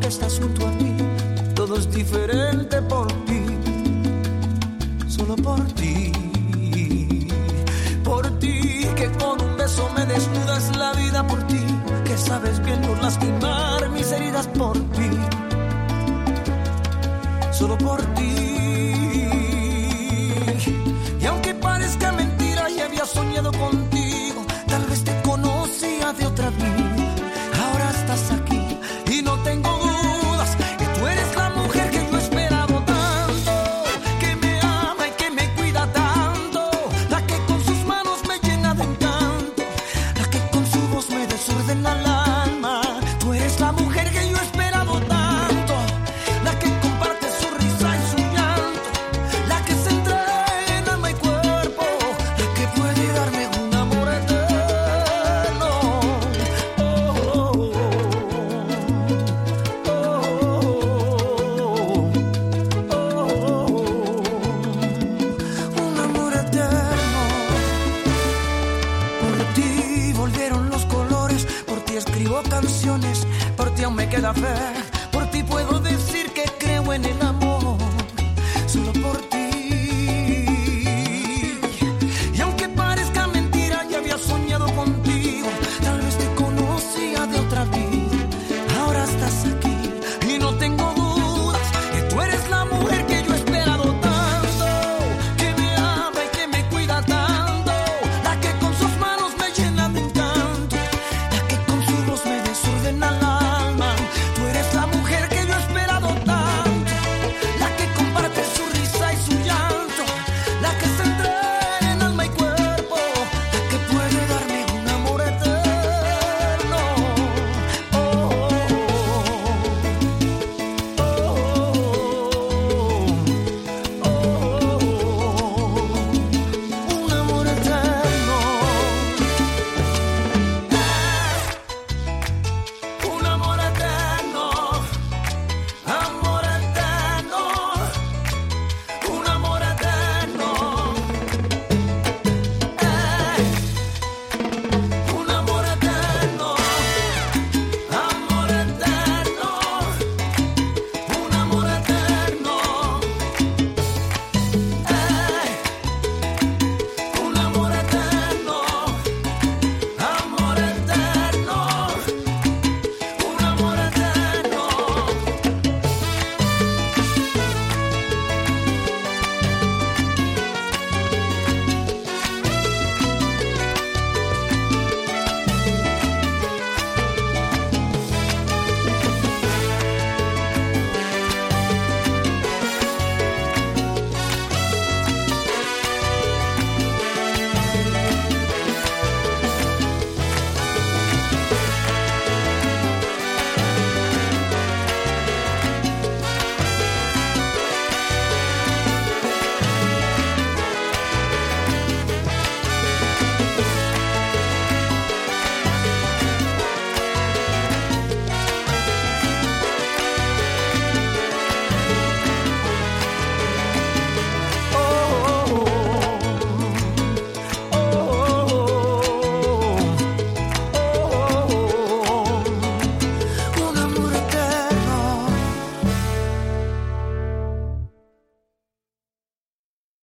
estás junto a mí, todo es diferente por ti, solo por ti, que con un beso me desnudas la vida por ti, que sabes bien no lastimar mis heridas por ti, solo por ti. Y aunque parezca mentira y había soñado contigo, tal vez te conocía de otra vida, ahora estás aquí y no tengo dudas que tú eres la mujer que yo he esperado tanto, que me ama y que me cuida tanto, la que con sus manos me llena de encanto, la que con su voz me desordena el alma. Tú eres la mujer que yo he esperado tanto, la que comparte su risa y su llanto, la que se entrega en alma y cuerpo, la que puede darme un amor eterno. Oh, oh, oh, un amor eterno. Por ti volvieron los colores, por ti escribo canciones, por ti aún me queda fe